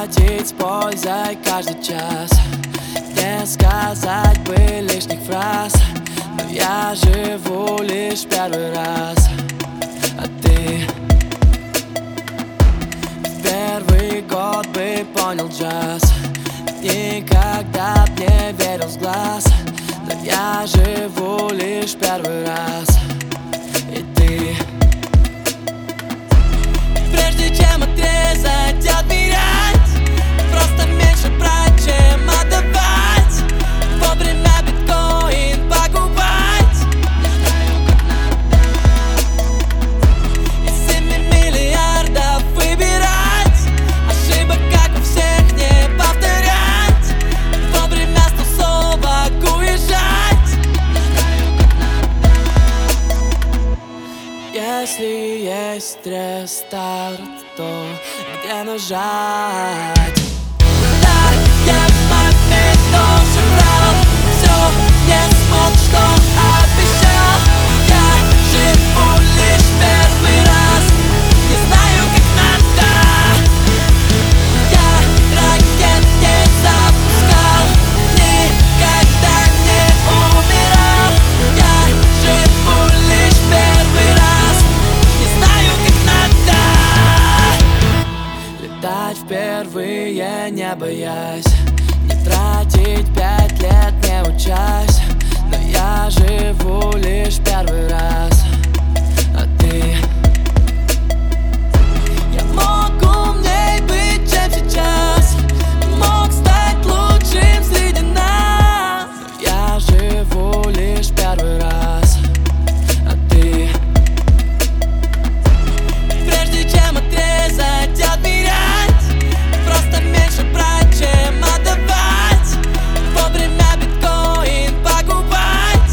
тратить с пользой каждый час. Не сказать бы лишних фраз, но я живу лишь первый раз. А ты в первый год бы понял джаз. Никогда б не верил с глаз, но я живу лишь первый раз. И ты, прежде чем отрезать, отмерять, просто меньше брать, чем отдавать. Вовремя биткоин покупать. Из 7 миллиардов выбирать, ошибок, как у всех, не повторять. Вовремя с тусовок уезжать. Если есть рестарт, то где нажать? Да, я в момент тоже врал, все не смог, что обещал. Я живу лишь первый раз, не знаю, как надо. Я ракет не запускал, никогда не умирал. Я живу лишь первый раз, не знаю, как надо. Летать впервые, не боясь, не тратить 5 лет, не учась. Но я живу лишь первый раз. А ты? Я мог умней быть, чем сейчас, мог стать лучшим среди нас. Но я живу лишь первый раз. А ты? Прежде чем отрезать, отмерять, просто меньше брать, чем отдавать. Вовремя биткоин покупать.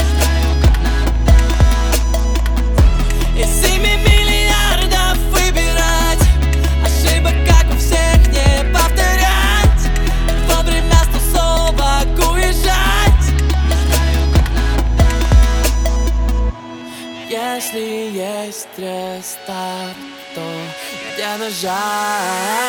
Из 7 миллиардов выбирать, ошибок, как у всех, не повторять. Вовремя с тусовок уезжать. Если есть рестарт, то где нажать?